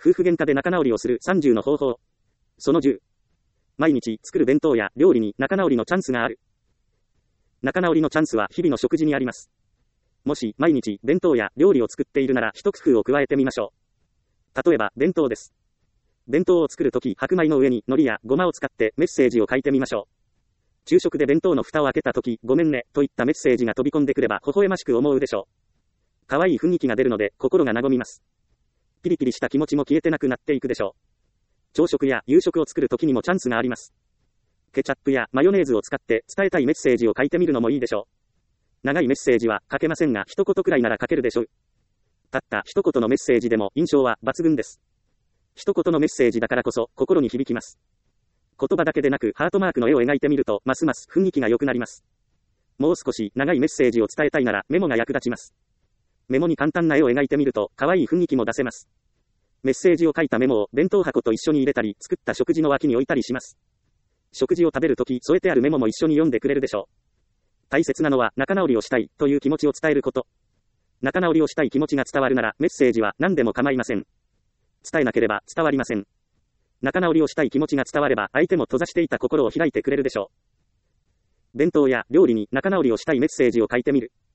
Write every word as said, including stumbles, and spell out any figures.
夫婦喧嘩で仲直りをするさんじゅうの方法。そのじゅう。毎日作る弁当や料理に仲直りのチャンスがある。仲直りのチャンスは日々の食事にあります。もし毎日弁当や料理を作っているなら一工夫を加えてみましょう。例えば弁当です。弁当を作るとき白米の上に海苔やごまを使ってメッセージを書いてみましょう。昼食で弁当の蓋を開けたときごめんねといったメッセージが飛び込んでくれば微笑ましく思うでしょう。可愛い雰囲気が出るので心が和みます。ピリピリした気持ちも消えてなくなっていくでしょう。朝食や夕食を作るときにもチャンスがあります。ケチャップやマヨネーズを使って伝えたいメッセージを書いてみるのもいいでしょう。長いメッセージは書けませんが一言くらいなら書けるでしょう。たった一言のメッセージでも印象は抜群です。一言のメッセージだからこそ心に響きます。言葉だけでなくハートマークの絵を描いてみるとますます雰囲気が良くなります。もう少し長いメッセージを伝えたいならメモが役立ちます。メモに簡単な絵を描いてみると可愛い雰囲気も出せます。メッセージを書いたメモを弁当箱と一緒に入れたり作った食事の脇に置いたりします。食事を食べるとき添えてあるメモも一緒に読んでくれるでしょう。大切なのは仲直りをしたいという気持ちを伝えること。仲直りをしたい気持ちが伝わるならメッセージは何でも構いません。伝えなければ伝わりません。仲直りをしたい気持ちが伝われば相手も閉ざしていた心を開いてくれるでしょう。弁当や料理に仲直りをしたいメッセージを書いてみる。